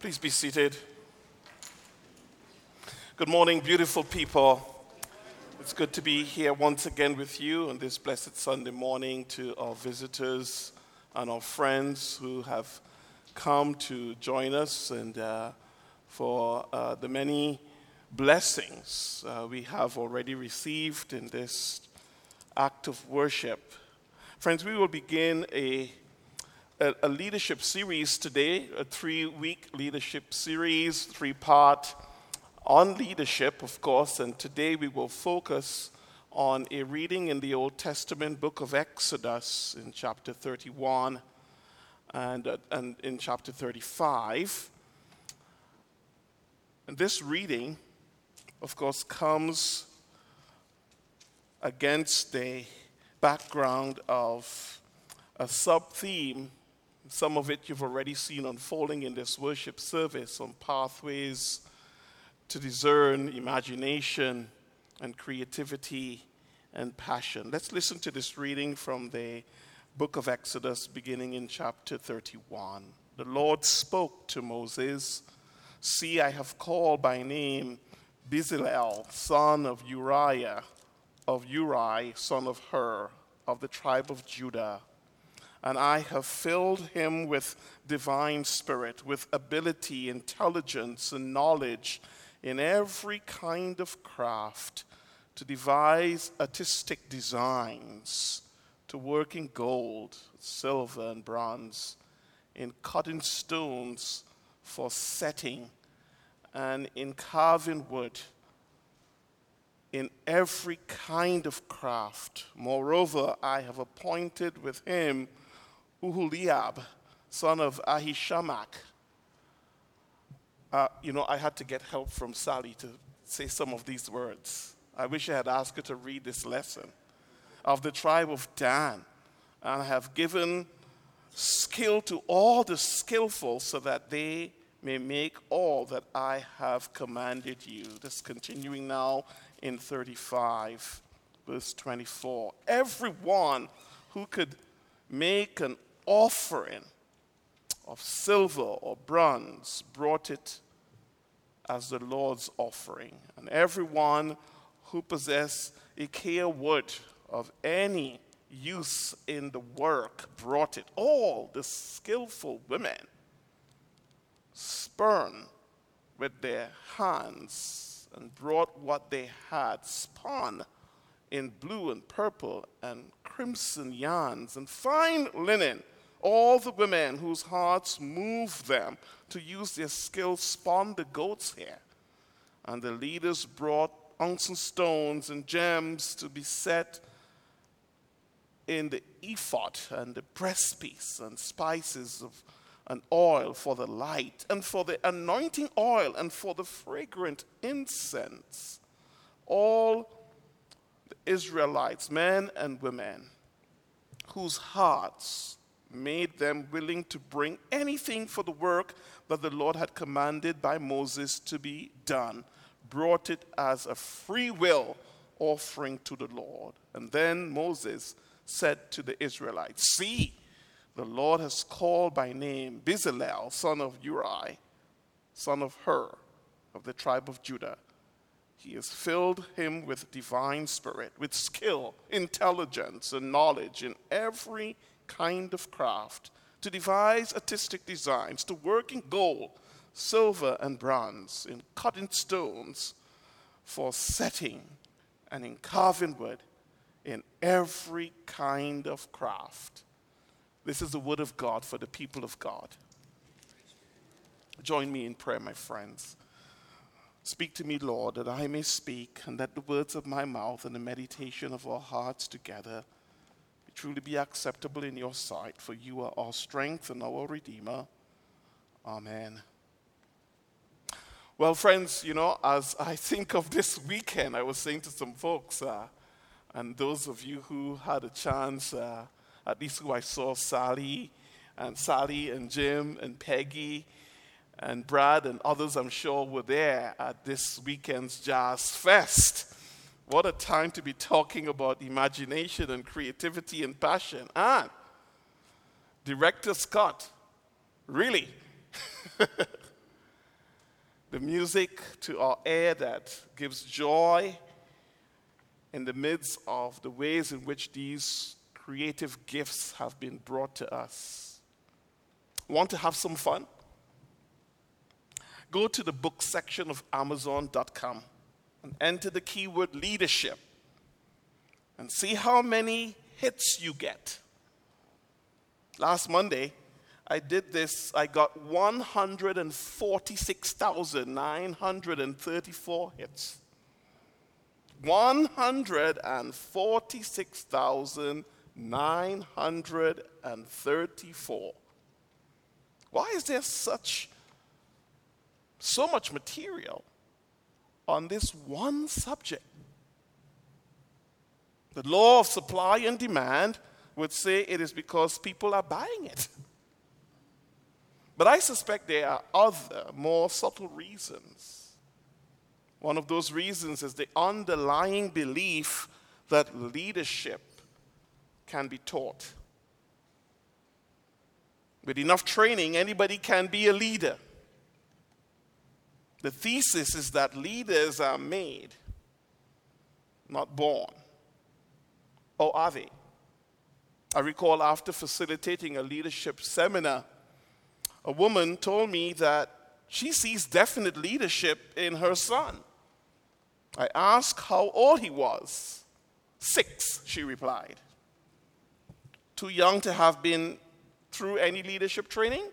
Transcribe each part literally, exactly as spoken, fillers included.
Please be seated. Good morning, beautiful people. It's good to be here once again with you on this blessed Sunday morning. To our visitors and our friends who have come to join us, and uh, for uh, the many blessings uh, we have already received in this act of worship. Friends, we will begin a A, a leadership series today, a three-week leadership series, three-part on leadership, of course, and today we will focus on a reading in the Old Testament book of Exodus in chapter thirty-one and, uh, and in chapter thirty-five. And this reading, of course, comes against the background of a sub-theme. Some of it you've already seen unfolding in this worship service on pathways to discern imagination and creativity and passion. Let's listen to this reading from the book of Exodus, beginning in chapter thirty-one. The Lord spoke to Moses, "See, I have called by name Bezalel, son of Uriah, of Uri, son of Hur, of the tribe of Judah. And I have filled him with divine spirit, with ability, intelligence, and knowledge in every kind of craft, to devise artistic designs, to work in gold, silver, and bronze, in cutting stones for setting, and in carving wood, in every kind of craft. Moreover, I have appointed with him Oholiab, son of Ahishamach." Uh, you know, I had to get help from Sally to say some of these words. I wish I had asked her to read this lesson. "Of the tribe of Dan, and I have given skill to all the skillful, so that they may make all that I have commanded you." This continuing now in thirty-five, verse twenty-four. "Everyone who could make an offering of silver or bronze brought it as the Lord's offering. And everyone who possessed acacia wood of any use in the work brought it. All the skillful women spun with their hands and brought what they had spun in blue and purple and crimson yarns and fine linen. All the women whose hearts moved them to use their skill spun the goat's hair. And the leaders brought onyx stones and gems to be set in the ephod and the breastpiece, and spices of and oil for the light, and for the anointing oil, and for the fragrant incense. All the Israelites, men and women, whose hearts made them willing to bring anything for the work that the Lord had commanded by Moses to be done, brought it as a free will offering to the Lord. And then Moses said to the Israelites, "See, the Lord has called by name Bezalel, son of Uri, son of Hur, of the tribe of Judah. He has filled him with divine spirit, with skill, intelligence, and knowledge in every kind of craft, to devise artistic designs, to work in gold, silver, and bronze, in cutting stones for setting, and in carving wood, in every kind of craft." This is the word of God for the people of God. Join me in prayer, my friends. Speak to me, Lord, that I may speak, and that the words of my mouth and the meditation of our hearts together may truly be acceptable in your sight, for you are our strength and our Redeemer. Amen. Well, friends, you know, as I think of this weekend, I was saying to some folks, uh, and those of you who had a chance, uh, at least who I saw, Sally and Sally and Jim and Peggy and Brad and others, I'm sure, were there at this weekend's Jazz Fest. What a time to be talking about imagination and creativity and passion. And Director Scott, really? music to our air that gives joy in the midst of the ways in which these creative gifts have been brought to us. Want to have some fun? Go to the book section of amazon dot com and enter the keyword leadership and see how many hits you get. Last Monday, I did this. I got one hundred forty-six thousand nine hundred thirty-four hits. one hundred forty-six thousand nine hundred thirty-four. Why is there such so much material on this one subject? The law of supply and demand would say it is because people are buying it. But I suspect there are other, more subtle reasons. One of those reasons is the underlying belief that leadership can be taught. With enough training, anybody can be a leader. The thesis is that leaders are made, not born. Or are they? I recall after facilitating a leadership seminar, a woman told me that she sees definite leadership in her son. I asked how old he was. Six, she replied. Too young to have been through any leadership training?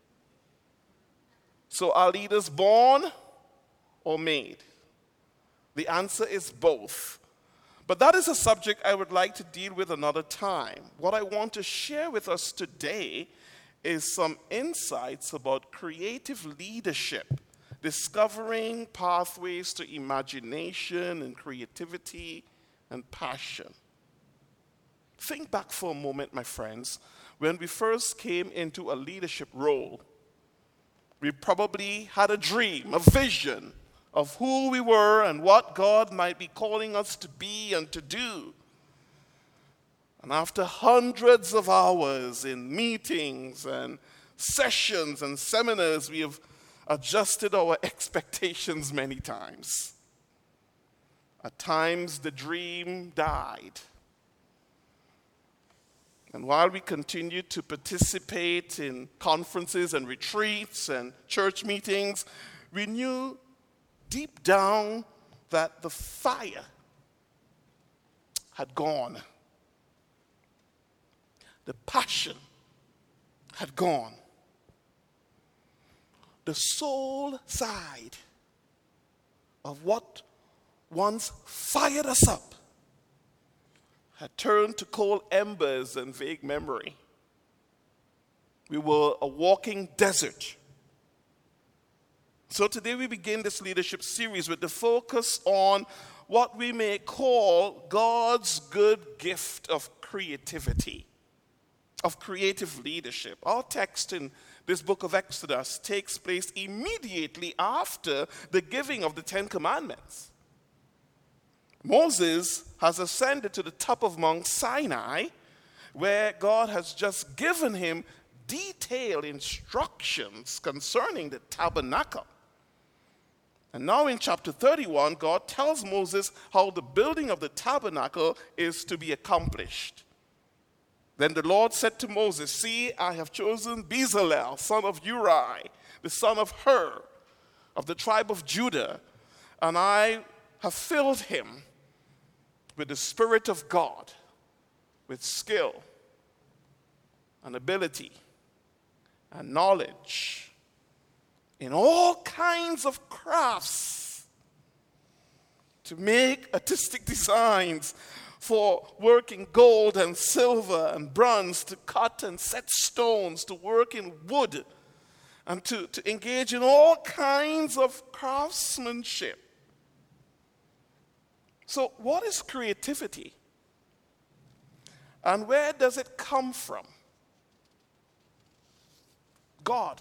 So are leaders born or made? The answer is both. But that is a subject I would like to deal with another time. What I want to share with us today is some insights about creative leadership, discovering pathways to imagination and creativity and passion. Think back for a moment, my friends. When we first came into a leadership role, we probably had a dream, a vision of who we were and what God might be calling us to be and to do. And after hundreds of hours in meetings and sessions and seminars, we have adjusted our expectations many times. At times, the dream died. And while we continued to participate in conferences and retreats and church meetings, we knew deep down that the fire had gone. The passion had gone. The soul side of what once fired us up had turned to cold embers and vague memory. We were a walking desert. So today we begin this leadership series with the focus on what we may call God's good gift of creativity, of creative leadership. Our text in this book of Exodus takes place immediately after the giving of the Ten Commandments. Moses has ascended to the top of Mount Sinai, where God has just given him detailed instructions concerning the tabernacle. And now in chapter thirty-one, God tells Moses how the building of the tabernacle is to be accomplished. Then the Lord said to Moses, "See, I have chosen Bezalel, son of Uri, the son of Hur, of the tribe of Judah, and I have filled him with the Spirit of God, with skill and ability and knowledge in all kinds of crafts, to make artistic designs for working gold and silver and bronze, to cut and set stones, to work in wood, and to, to engage in all kinds of craftsmanship." So what is creativity? And where does it come from? God.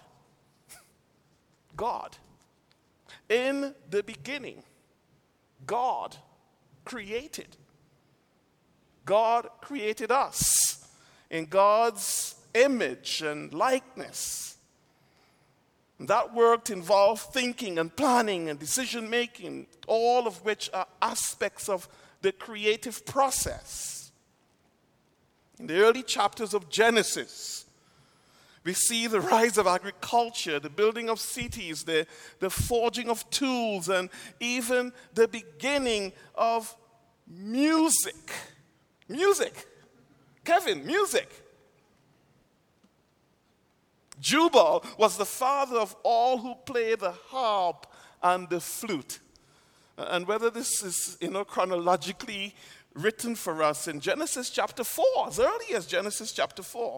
God. In the beginning, God created. God created us in God's image and likeness. That work involved thinking and planning and decision making, all of which are aspects of the creative process. In the early chapters of Genesis, we see the rise of agriculture, the building of cities, the, the forging of tools, and even the beginning of music. Music. Kevin, music. Jubal was the father of all who play the harp and the flute. And whether this is, you know, chronologically written for us in Genesis chapter four, as early as Genesis chapter four.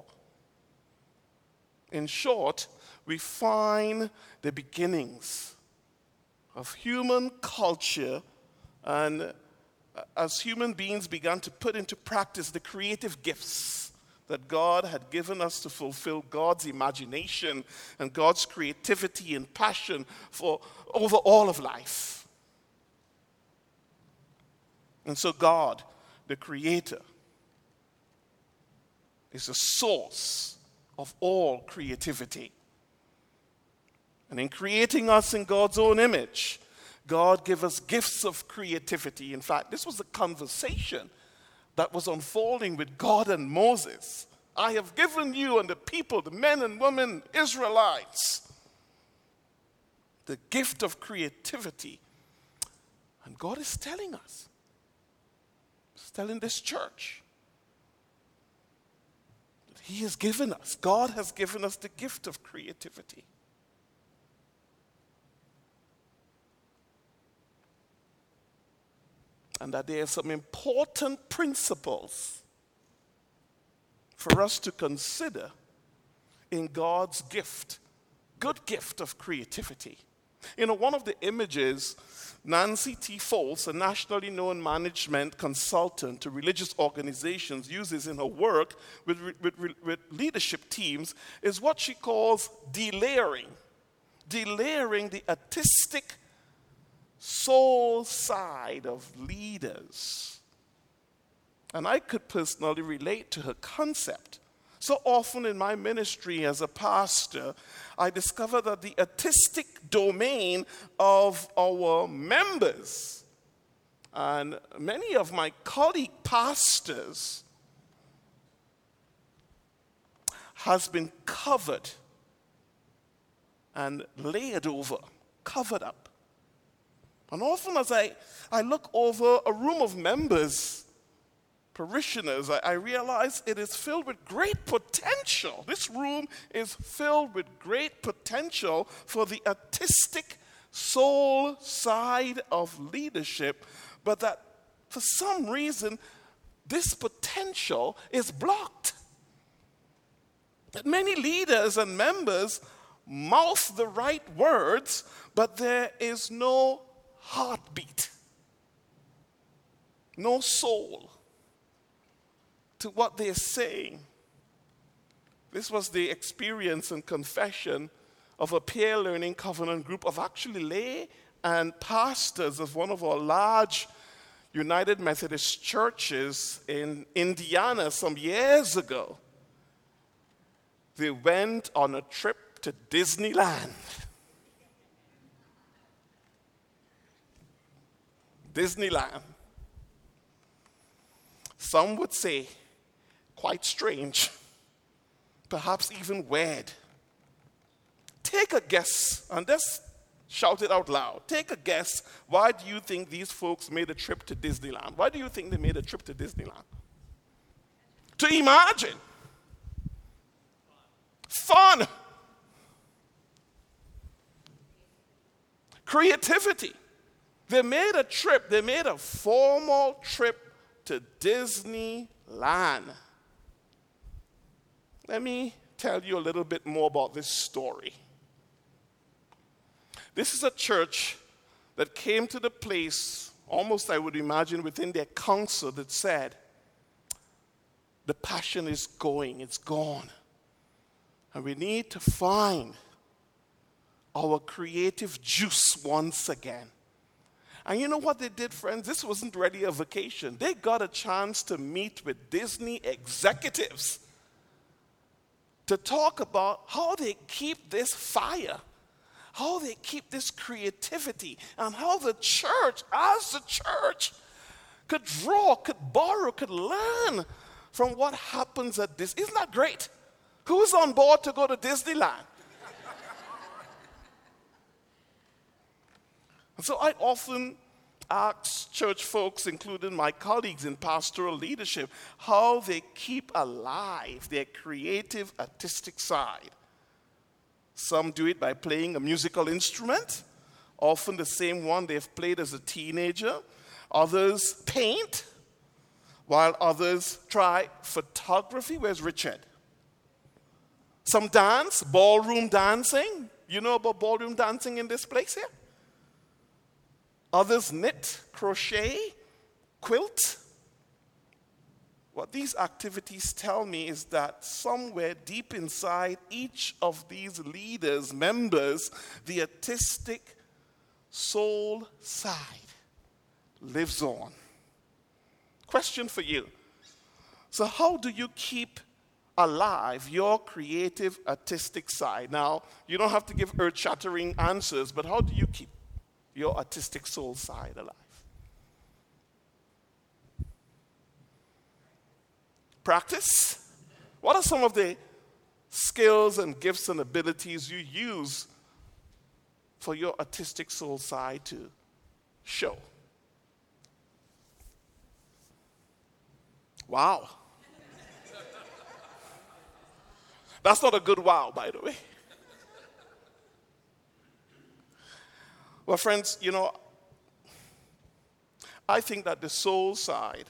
In short, we find the beginnings of human culture, and as human beings began to put into practice the creative gifts that God had given us to fulfill God's imagination and God's creativity and passion for over all of life. And so God, the Creator, is the source of all creativity. And in creating us in God's own image, God gave us gifts of creativity. In fact, this was a conversation that was unfolding with God and Moses. I have given you and the people, the men and women, Israelites, the gift of creativity. And God is telling us, He's telling this church, that He has given us, God has given us the gift of creativity. And that there are some important principles for us to consider in God's gift, good gift of creativity. You know, one of the images Nancy T. Foltz, a nationally known management consultant to religious organizations, uses in her work with, with, with leadership teams is what she calls delayering. Delayering the artistic soul side of leaders. And I could personally relate to her concept. So often in my ministry as a pastor, I discover that the artistic domain of our members and many of my colleague pastors has been covered and laid over, covered up. And often as I, I look over a room of members, parishioners, I, I realize it is filled with great potential. This room is filled with great potential for the artistic soul side of leadership, but that for some reason, this potential is blocked. That many leaders and members mouth the right words, but there is no heartbeat, no soul to what they're saying. This was the experience and confession of a peer learning covenant group of actually lay and pastors of one of our large United Methodist churches in Indiana some years ago. They went on a trip to Disneyland. Disneyland. Some would say quite strange, perhaps even weird. Take a guess, and just shout it out loud. Take a guess, why do you think these folks made a trip to Disneyland? Why do you think they made a trip to Disneyland? To imagine. Fun. Creativity. They made a trip, they made a formal trip to Disneyland. Let me tell you a little bit more about this story. This is a church that came to the place, almost I would imagine within their council, that said, the passion is going, it's gone. And we need to find our creative juice once again. And you know what they did, friends? This wasn't really a vacation. They got a chance to meet with Disney executives to talk about how they keep this fire how they keep this creativity, and how the church, as the church, could draw, could borrow, could learn from what happens at this. Isn't that great? Who's on board to go to Disneyland? And so I often ask church folks, including my colleagues in pastoral leadership, how they keep alive their creative, artistic side. Some do it by playing a musical instrument, often the same one they've played as a teenager. Others paint, while others try photography. Where's Richard? Some dance, ballroom dancing. You know about ballroom dancing in this place here? Others knit, crochet, quilt. What these activities tell me is that somewhere deep inside each of these leaders, members, the artistic soul side lives on. Question for you. So how do you keep alive your creative, artistic side? Now, you don't have to give earth-shattering answers, but how do you keep your artistic soul side alive? Practice. What are some of the skills and gifts and abilities you use for your artistic soul side to show? Wow. That's not a good wow, by the way. Well, friends, you know, I think that the soul side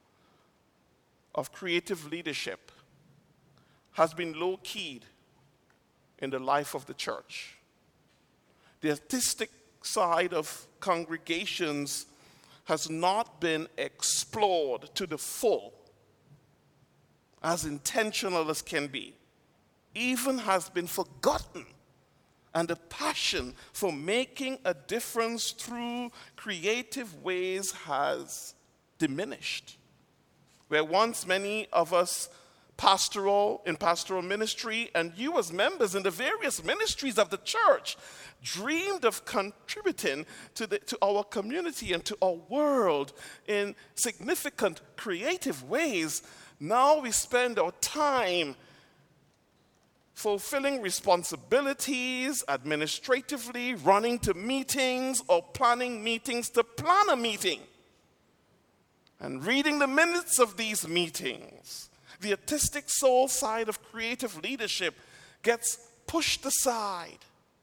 of creative leadership has been low-keyed in the life of the church. The artistic side of congregations has not been explored to the full, as intentional as can be, even has been forgotten. And the passion for making a difference through creative ways has diminished. Where once many of us pastoral, in pastoral ministry, and you as members in the various ministries of the church, dreamed of contributing to, the, to our community and to our world in significant creative ways, now we spend our time fulfilling responsibilities administratively, running to meetings or planning meetings to plan a meeting, and reading the minutes of these meetings. The artistic soul side of creative leadership gets pushed aside.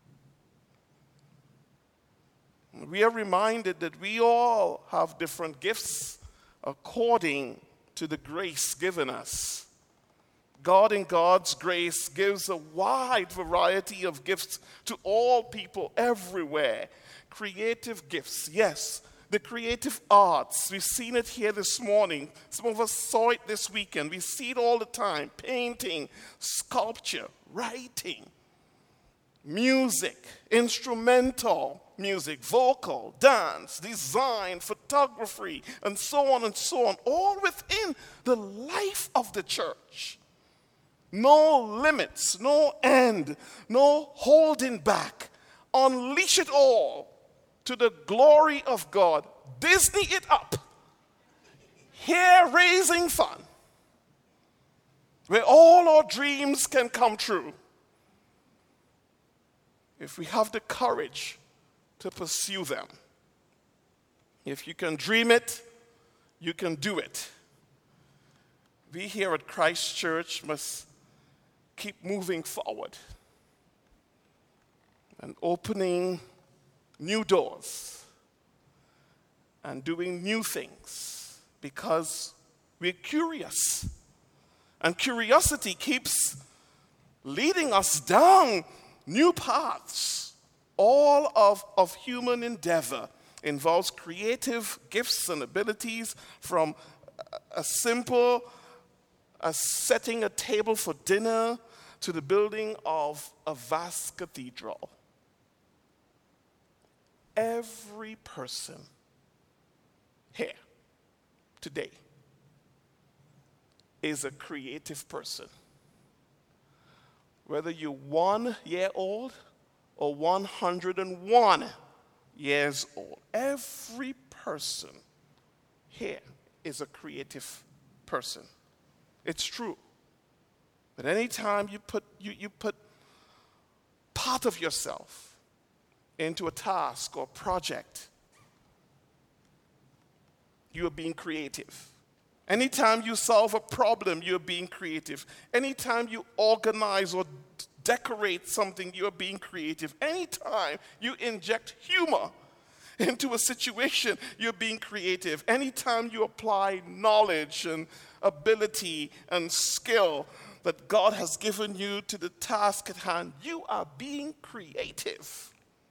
We are reminded that we all have different gifts according to the grace given us. God in God's grace gives a wide variety of gifts to all people everywhere. Creative gifts, yes. The creative arts, we've seen it here this morning. Some of us saw it this weekend. We see it all the time. Painting, sculpture, writing, music, instrumental music, vocal, dance, design, photography, and so on and so on, all within the life of the church. No limits, no end, no holding back. Unleash it all to the glory of God. Disney it up. Hair-raising fun, where all our dreams can come true if we have the courage to pursue them. If you can dream it, you can do it. We here at Christ Church must keep moving forward and opening new doors and doing new things because we're curious. And curiosity keeps leading us down new paths. All of, of human endeavor involves creative gifts and abilities, from a simple as setting a table for dinner to the building of a vast cathedral. Every person here today is a creative person. Whether you're one year old or one hundred one years old. Every person here is a creative person. It's true. But anytime you put, you, you put part of yourself into a task or project, you are being creative. Anytime you solve a problem, you're being creative. Anytime you organize or d- decorate something, you're being creative. Anytime you inject humor into a situation, you're being creative. Anytime you apply knowledge and ability and skill that God has given you to the task at hand, you are being creative.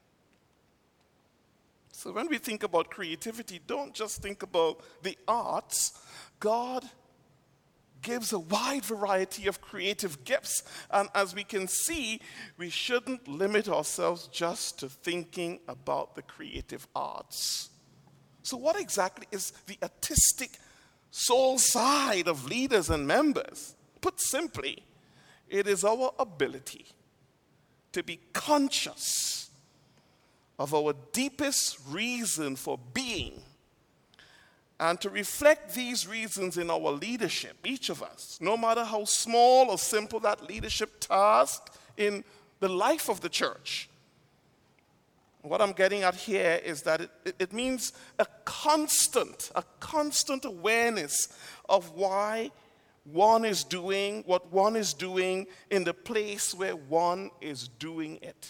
So when we think about creativity, don't just think about the arts. God gives a wide variety of creative gifts. And as we can see, we shouldn't limit ourselves just to thinking about the creative arts. So what exactly is the artistic soul side of leaders and members? Put simply, it is our ability to be conscious of our deepest reason for being and to reflect these reasons in our leadership, each of us, no matter how small or simple that leadership task in the life of the church. What I'm getting at here is that it, it, it means a constant, a constant awareness of why one is doing what one is doing in the place where one is doing it.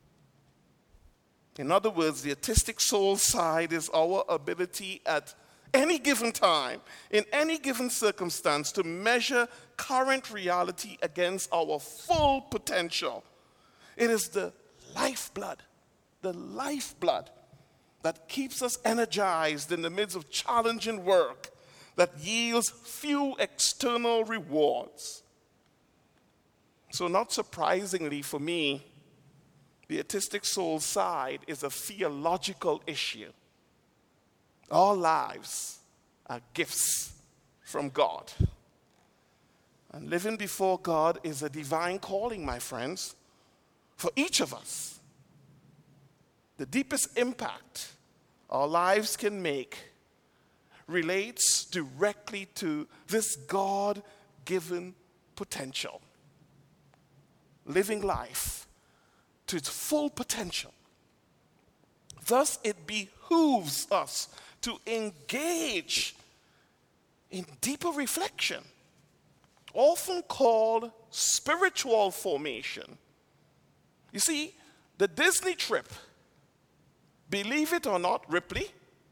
In other words, the artistic soul side is our ability at any given time, in any given circumstance, to measure current reality against our full potential. It is the lifeblood, the lifeblood that keeps us energized in the midst of challenging work that yields few external rewards. So not surprisingly for me, the artistic soul side is a theological issue. Our lives are gifts from God. And living before God is a divine calling, my friends, for each of us. The deepest impact our lives can make relates directly to this God-given potential. Living life to its full potential. Thus, it behooves us to engage in deeper reflection, often called spiritual formation. You see, the Disney trip, believe it or not, Ripley,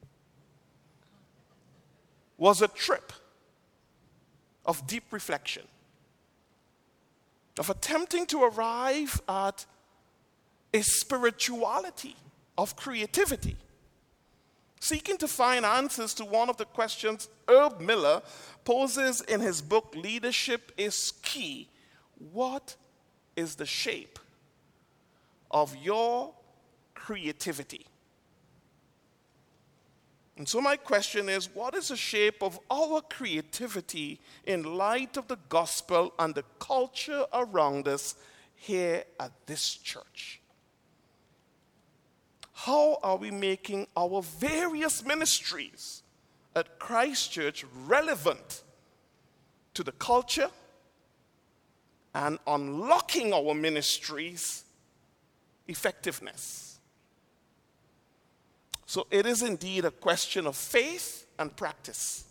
was a trip of deep reflection, of attempting to arrive at a spirituality of creativity, seeking to find answers to one of the questions Herb Miller poses in his book, Leadership is Key. What is the shape of your creativity? And so my question is, what is the shape of our creativity in light of the gospel and the culture around us here at this church? How are we making our various ministries at Christ Church relevant to the culture and unlocking our ministries' effectiveness? So it is indeed a question of faith and practice.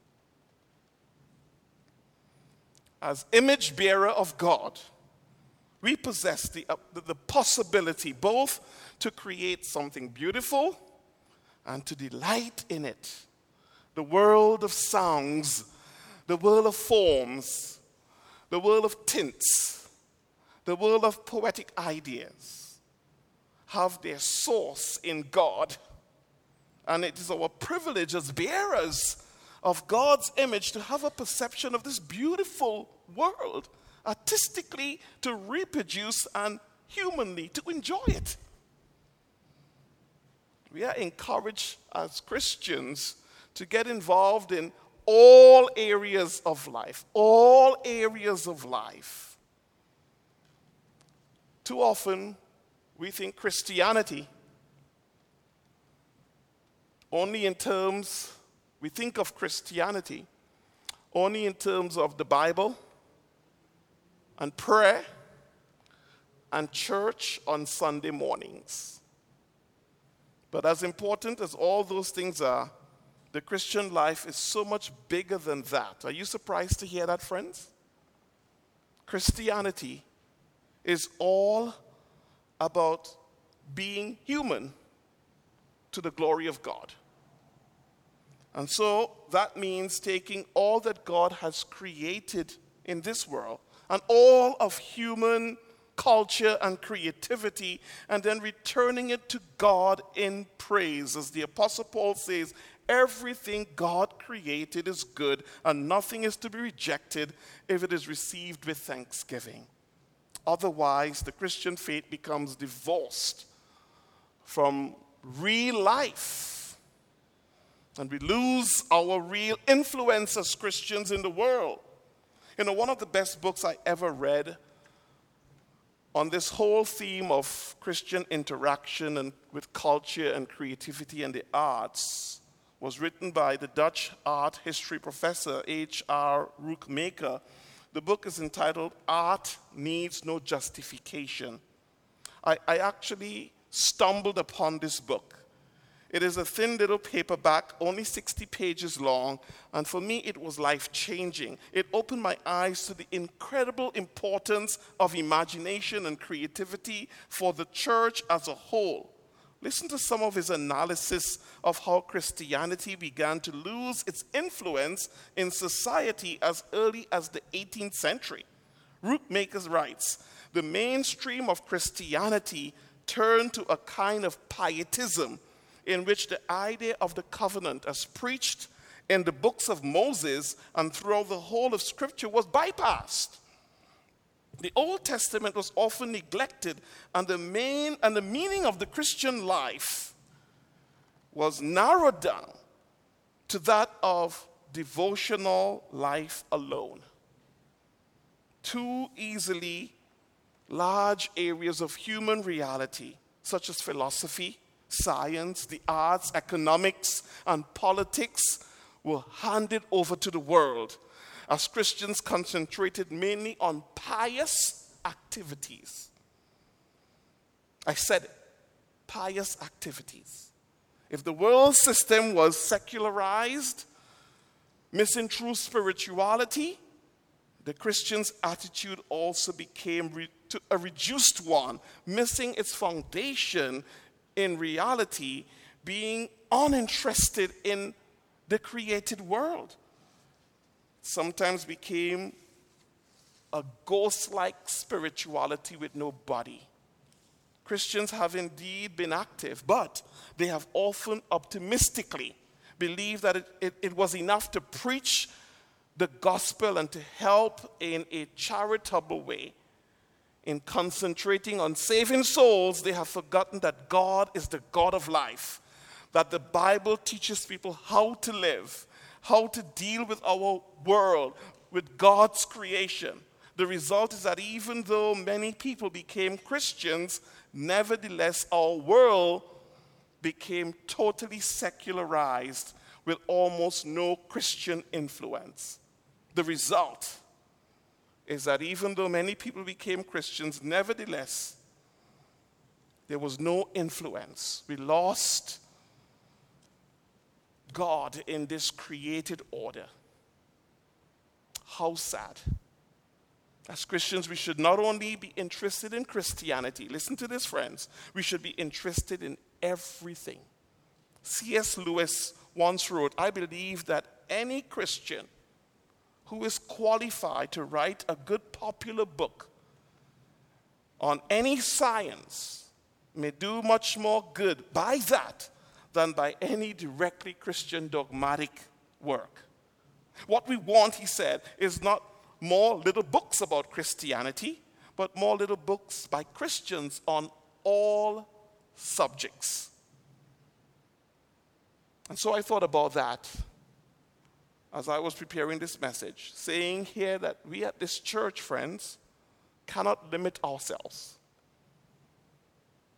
As image bearer of God, we possess the, uh, the, the possibility both to create something beautiful and to delight in it. The world of sounds, the world of forms, the world of tints, the world of poetic ideas have their source in God. And it is our privilege as bearers of God's image to have a perception of this beautiful world, artistically to reproduce and humanly to enjoy it. We are encouraged as Christians to get involved in all areas of life, all areas of life. Too often, we think Christianity only in terms, we think of Christianity only in terms of the Bible and prayer and church on Sunday mornings. But as important as all those things are, the Christian life is so much bigger than that. Are you surprised to hear that, friends? Christianity is all about being human to the glory of God. And so that means taking all that God has created in this world and all of human culture and creativity, and then returning it to God in praise. As the Apostle Paul says, everything God created is good, and nothing is to be rejected if it is received with thanksgiving. Otherwise, the Christian faith becomes divorced from real life, and we lose our real influence as Christians in the world. You know, one of the best books I ever read on this whole theme of Christian interaction and with culture and creativity and the arts was written by the Dutch art history professor H R Rookmaker. The book is entitled Art Needs No Justification. I, I actually stumbled upon this book. It is a thin little paperback, only sixty pages long, and for me it was life-changing. It opened my eyes to the incredible importance of imagination and creativity for the church as a whole. Listen to some of his analysis of how Christianity began to lose its influence in society as early as the eighteenth century. Rookmaker writes, the mainstream of Christianity turned to a kind of pietism in which the idea of the covenant as preached in the books of Moses and throughout the whole of Scripture was bypassed. The Old Testament was often neglected, and the main and the meaning of the Christian life was narrowed down to that of devotional life alone. Too easily, large areas of human reality, such as philosophy, science, the arts, economics, and politics, were handed over to the world as Christians concentrated mainly on pious activities. I said it, pious activities. If the world system was secularized, missing true spirituality, the Christian's attitude also became re- to a reduced one, missing its foundation in reality, being uninterested in the created world. Sometimes became a ghost-like spirituality with no body. Christians have indeed been active, but they have often optimistically believed that it, it, it was enough to preach the gospel and to help in a charitable way. In concentrating on saving souls, they have forgotten that God is the God of life, that the Bible teaches people how to live, how to deal with our world, with God's creation. The result is that even though many people became Christians, nevertheless our world became totally secularized with almost no Christian influence. The result is that even though many people became Christians, nevertheless, there was no influence. We lost God in this created order. How sad. As Christians, we should not only be interested in Christianity, listen to this, friends, we should be interested in everything. C S Lewis once wrote, I believe that any Christian who is qualified to write a good popular book on any science may do much more good by that than by any directly Christian dogmatic work. What we want, he said, is not more little books about Christianity, but more little books by Christians on all subjects. And so I thought about that as I was preparing this message, saying here that we at this church, friends, cannot limit ourselves.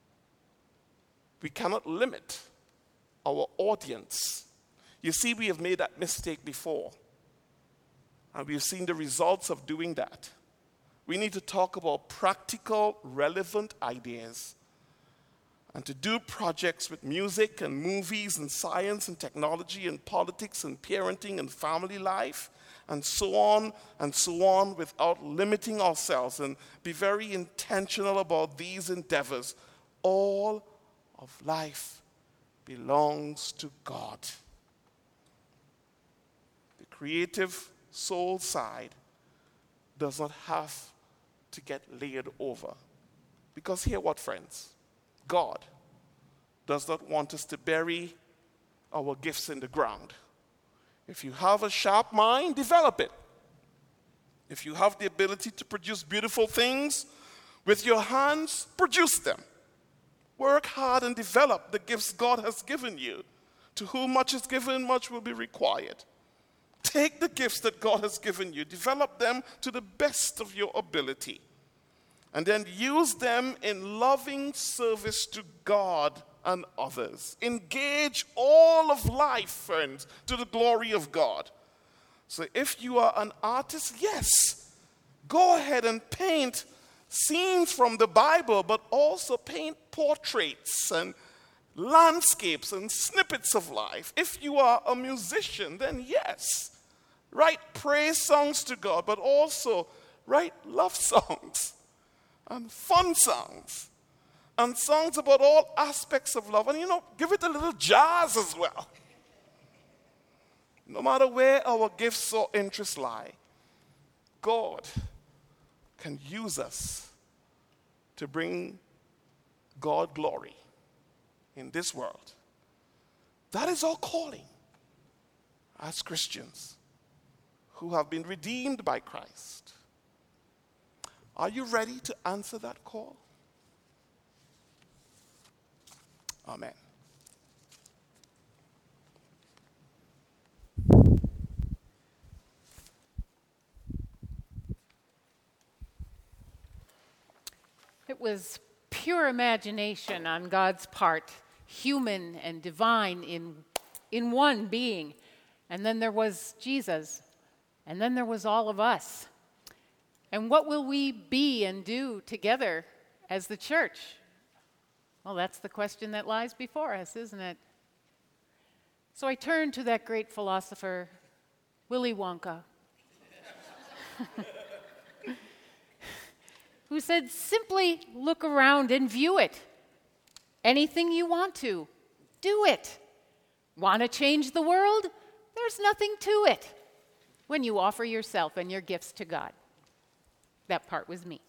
We cannot limit our audience. You see, we have made that mistake before, and we've seen the results of doing that. We need to talk about practical, relevant ideas, and to do projects with music and movies and science and technology and politics and parenting and family life and so on and so on without limiting ourselves, and be very intentional about these endeavors. All of life belongs to God. The creative soul side does not have to get laid over. Because hear what, friends? God does not want us to bury our gifts in the ground. If you have a sharp mind, develop it. If you have the ability to produce beautiful things with your hands, produce them. Work hard and develop the gifts God has given you. To whom much is given, much will be required. Take the gifts that God has given you, develop them to the best of your ability, and then use them in loving service to God and others. Engage all of life, friends, to the glory of God. So if you are an artist, yes, go ahead and paint scenes from the Bible, but also paint portraits and landscapes and snippets of life. If you are a musician, then yes, write praise songs to God, but also write love songs and fun songs and songs about all aspects of love. And, you know, give it a little jazz as well. No matter where our gifts or interests lie, God can use us to bring God glory in this world. That is our calling as Christians who have been redeemed by Christ. Are you ready to answer that call? Amen. It was pure imagination on God's part, human and divine in, in one being. And then there was Jesus. And then there was all of us. And what will we be and do together as the church? Well, that's the question that lies before us, isn't it? So I turned to that great philosopher, Willy Wonka, who said, simply look around and view it. Anything you want to, do it. Want to change the world? There's nothing to it when you offer yourself and your gifts to God. That part was me.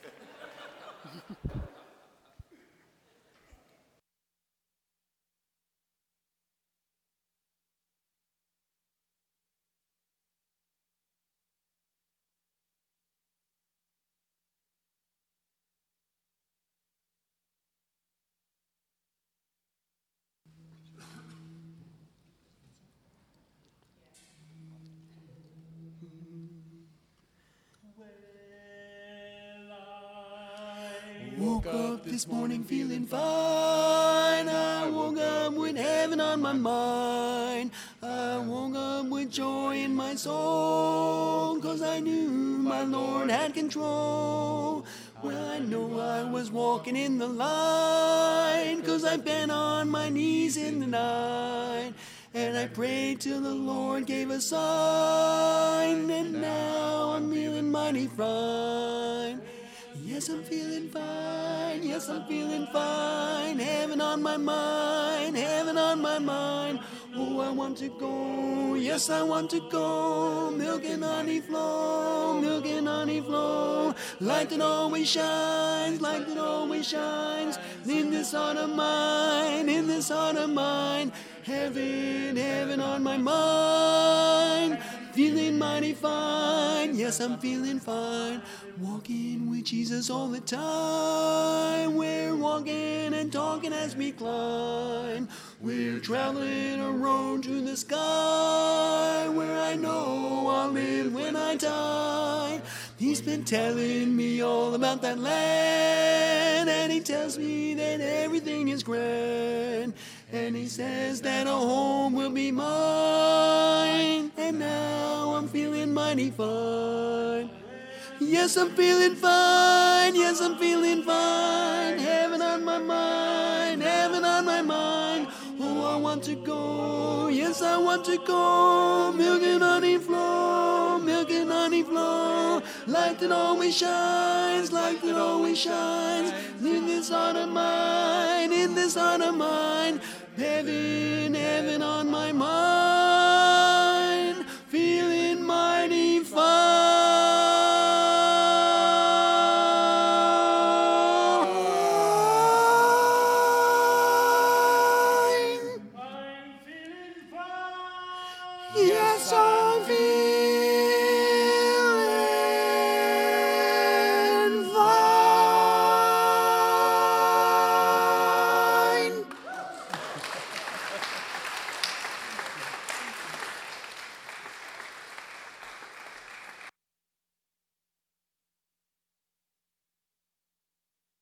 Woke up this morning feeling fine. I woke up with heaven on my mind. I woke up with joy in my soul, 'cause I knew my Lord had control. Well, I know I was walking in the line, 'cause I've been on my knees in the night. And I prayed till the Lord gave a sign, and now I'm feeling mighty fine. Yes, I'm feeling fine, yes, I'm feeling fine. Heaven on my mind, heaven on my mind. Oh, I want to go, yes, I want to go. Milk and honey flow, milk and honey flow. Light that always shines, light that always shines. In this heart of mine, in this heart of mine. Heaven, heaven on my mind. Feeling mighty fine, yes, I'm feeling fine. Walking with Jesus all the time. We're walking and talking as we climb. We're traveling a road to the sky, where I know I'll live when I die. He's been telling me all about that land, and he tells me that everything is grand. And he says that a home will be mine, and now I'm feeling mighty fine. Yes, I'm feeling fine, yes, I'm feeling fine. Heaven on my mind, heaven on my mind. Oh, I want to go, yes, I want to go. Milk and honey flow, milk and honey flow. Light that always shines, light that always shines. In this heart of mine, in this heart of mine. Heaven, heaven on my mind.